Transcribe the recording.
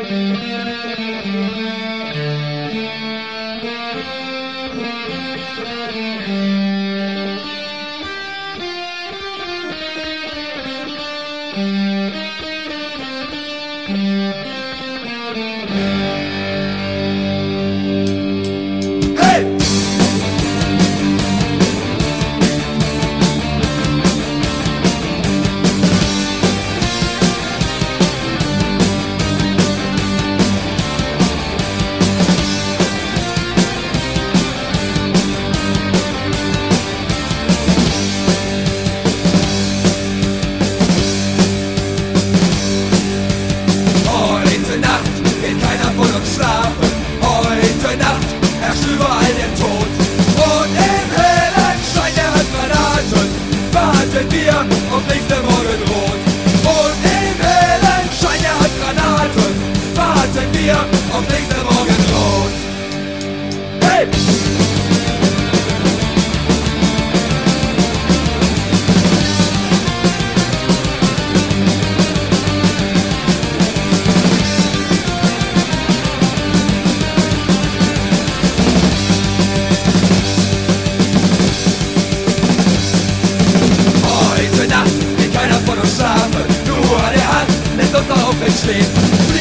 Auf nächste Morgenrot. Und im hellen Schein der Handgranaten warten wir auf nächste Morgenrot. Hey! Schlafen, nur der Hass lässt uns aufrecht stehen.